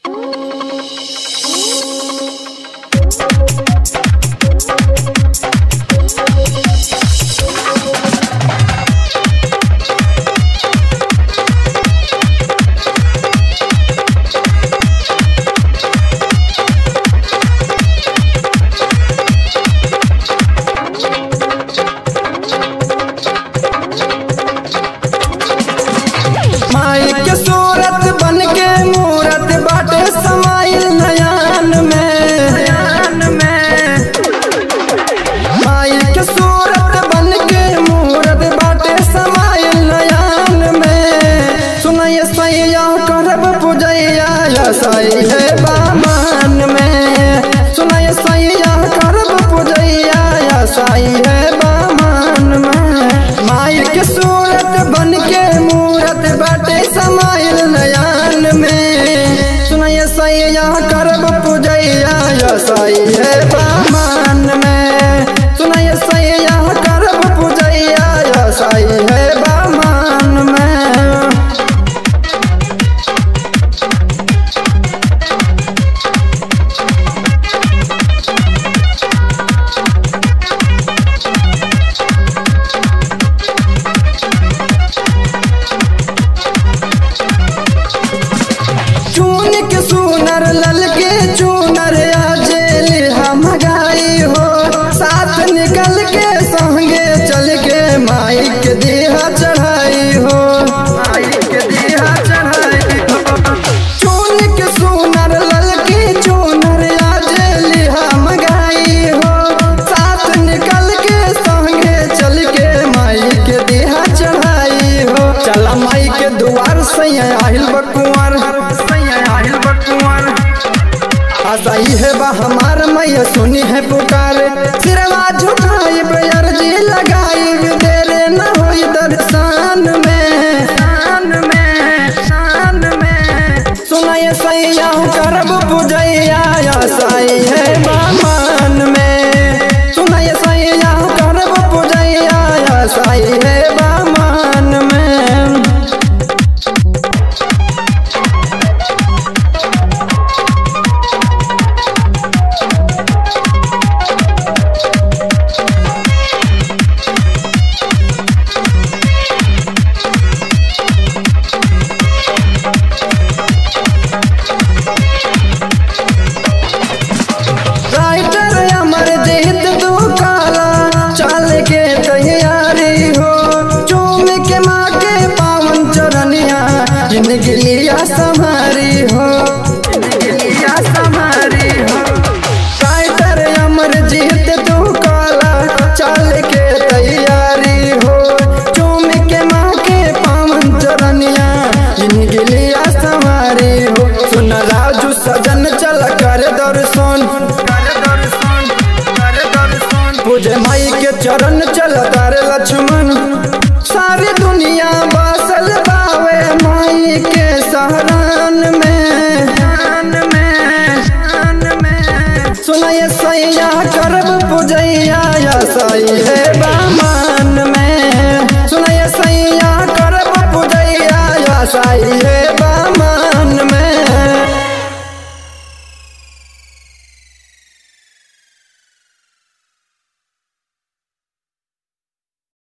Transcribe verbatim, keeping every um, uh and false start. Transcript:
सही है बामन में सुनाय सैया करब पूजैया सही है बामन में। माई के सूरत बन के मूरत बाटे समाइल नयन में सुनाय सैया करब पूजैया सही है बामन में सुनाय सैया करब पूजैया सही है बामन में। सुनर ललके चूनर आजेल हम गाई हो साथ निकल के संगे चल के माई के देहा चढ़ाई हो माई के देहा चढ़ाई हो। चून के सुनर ललके चूनर आजेल हम गाई हो साथ निकल के संगे चल के माई के देहा चढ़ाई हो। चला माई के द्वार से आहिल बकुआर सही है बा हमार मैया सुनी है पुकार सिरवा झुकाई अर्जी लगाई देरे न होई दर्शन में शान में शान में सुनाय सैया करब पूजैया सही है बामन में सुनाय सैया करब पूजैया सही है बामन में। गिलिया समारी हो गिलिया समारी हो टाइटर अमर जीत तू काला चल के तैयारी हो चूम के माँ के पावन चरनिया इन गिलिया समारी हो। सुन राजू सजन चल कर दर्शन कर दर्शन कर दर्शन पूजे माई के चरण चल तारे लक्ष्मण सारी दुनिया बसल बावे माई के शरण में में सुनाय सैया करब पूजैया सही है बामन।